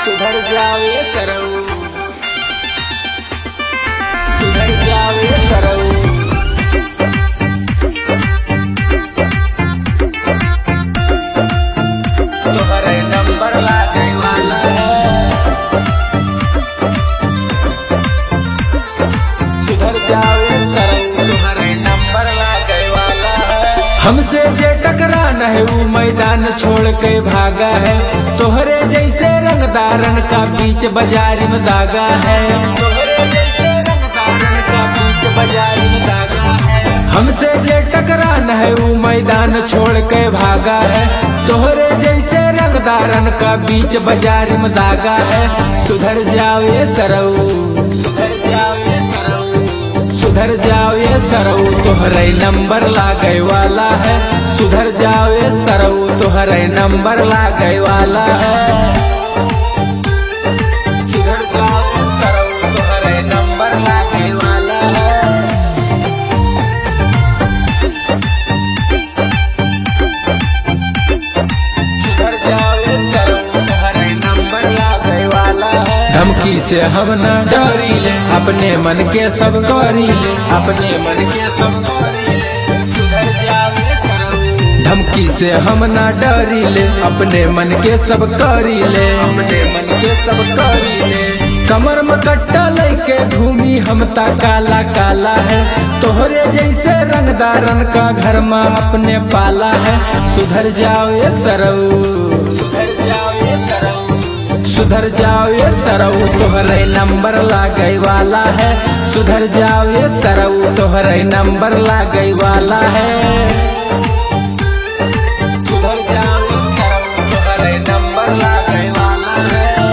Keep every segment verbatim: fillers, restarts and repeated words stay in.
सुधर जावे सरऊ, सुधर जावे सरऊ। तोहरे नंबर लागे वाला है, सुधर जावे सरऊ, तोहरे नंबर लागे वाला है। हमसे जे टकराना है वो मैदान छोड़ के भागा है, तोहरे जैसे रंगदारन का बीच बाजारी में दागा है, तोहरे जैसे रंगदारन का बीच बाजारी में दागा है। हमसे जे टकराना है वो मैदान छोड़ के भागा है, तोहरे जैसे रंगदारन का बीच बाजारी में दागा है। सुधर जाओ ये सरऊ, सुधर जाओ ये सरऊ, सुधर जाओ ये सरऊ, तोहरे नंबर लागे वाला है। सुधर जाओ ये सरऊ, तोहरे नंबर लागे वाला है। सुधर जाओ ये सरऊ, तोहरे नंबर लागे वाला है। सुधर जाओ ये सरऊ, तोहरे नंबर लागे वाला है। धमकी से हम न डरी ले, अपने मन के सब करी ले, अपने मन के सब करी ले। सुधर जाओ ये सरऊ, धमकी से हम न डरी ले, अपने मन के सब करी ले, अपने मन के सब करी ले। कमर में कट्टा लेके घूमी हम ता काला काला है, तोहरे जैसे रंगदारन का घर में अपने पाला है। सुधर जाओ ये सरऊ, सुधर जाओ ये सरऊ, सुधर जाओ ये सरऊ, तोहरे नंबर लागे वाला है। सुधर जाओ ये सरऊ, तोहरे नंबर लागे वाला है। सुधर जाओ ये सरऊ, तोहरे नंबर लागे वाला है।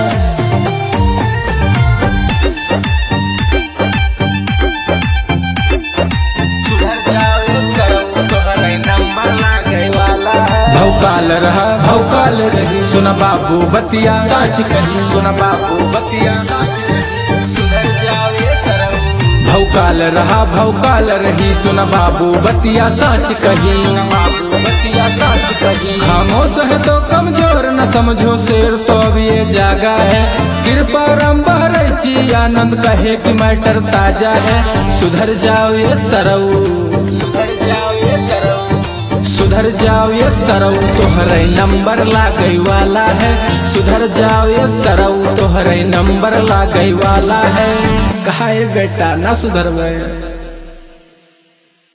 सुधर जाओ ये सरऊ, तोहरे नंबर लागे वाला है। भौकाल रहा भौकाल रही, सुना बाबू बतिया साच कही, सुना बाबू बतिया साच कही। सुधर जाओ ये सरऊ, भौकाल रहा भौकाल रही, सुना बाबू बतिया साच कही, सुना बाबू बतिया साच कही। खामोश है तो कमजोर न समझो, शेर तो अब ये जागा है। कृपा राम बहरची आनंद कहे कि मैटर ताजा है। सुधर जाओ ये सरऊ, सुधर जाओ ये सरऊ, सुधर जाओ ये सरऊ, तोहरे नंबर लागे वाला है। सुधर जाओ ये सरऊ, तोहरे नंबर लागे वाला है। कहा बेटा ना सुधरवे।